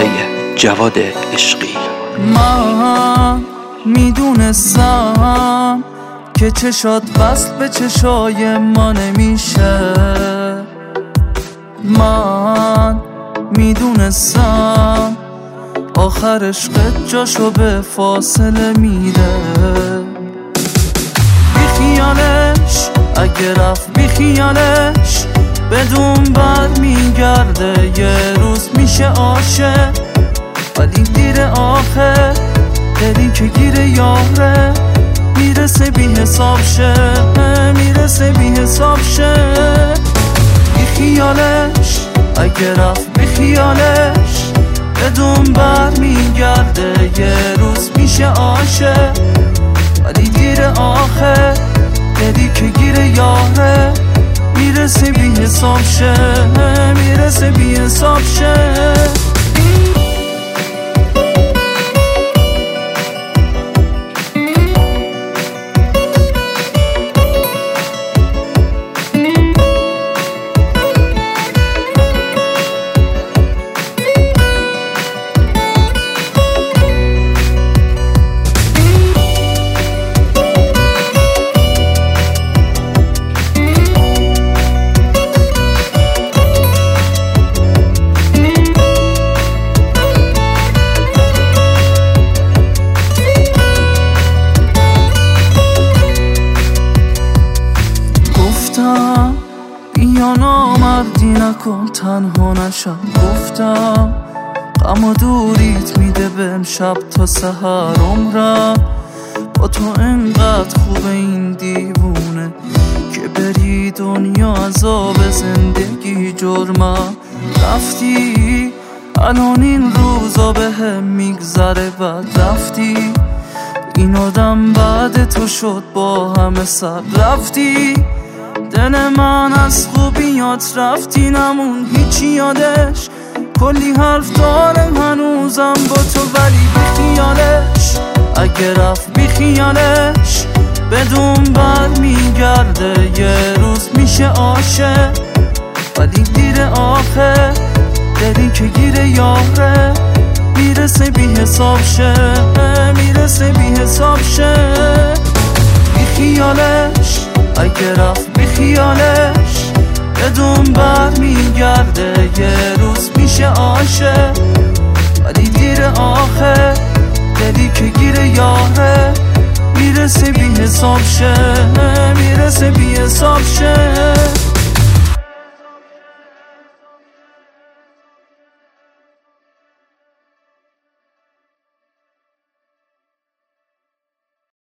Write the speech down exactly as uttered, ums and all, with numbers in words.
موسیقی جواد عشقی. من میدونستم که چشات وصل به چشای ما نمیشه، من میدونستم آخر عشقت جاشو به فاصله میده. بی خیالش اگه رفت بی خیالش بدون بر میگرده، یه روز میشه عاشق ولی دیر آخه، دلی که گیر یاره میرسه بی حساب شه، میرسه بی حساب شه. بی خیالش اگه رفت بی خیالش بدون بر میگرده، یه روز میشه عاشق ولی دیر آخه، دلی که گیر یاره میرسه بی حساب شه، میرسه بی حساب شه. بیا نامردی نکن تنها نشم، گفتم غم و دوریت میده بهم شب تا سحر عمرم، با تو انقدر خوبه این دیوونه که بری دنیا عذاب زندگی جرمم. رفتی الان این روزا به هم میگذره، بعد رفتی این آدم بعد تو شد با همه سر رفتی. دل من از خوبیات رفتی نمون هیچی یادش، کلی حرف داره هنوزم با تو ولی بی خیالش اگه رفت بی خیالش بدون بر میگرده، یه روز میشه عاشق ولی دیر آخه، دلی که گیر یاره میرسه بی حساب شه، میرسه بی حساب شه. بی خیالش اگه رفت بی خیالش بدون بر میگرده، یه روز میشه عاشق ولی دیر آخه، دلی که گیر یاره میرسه بی حساب شه، میرسه بی حساب شه.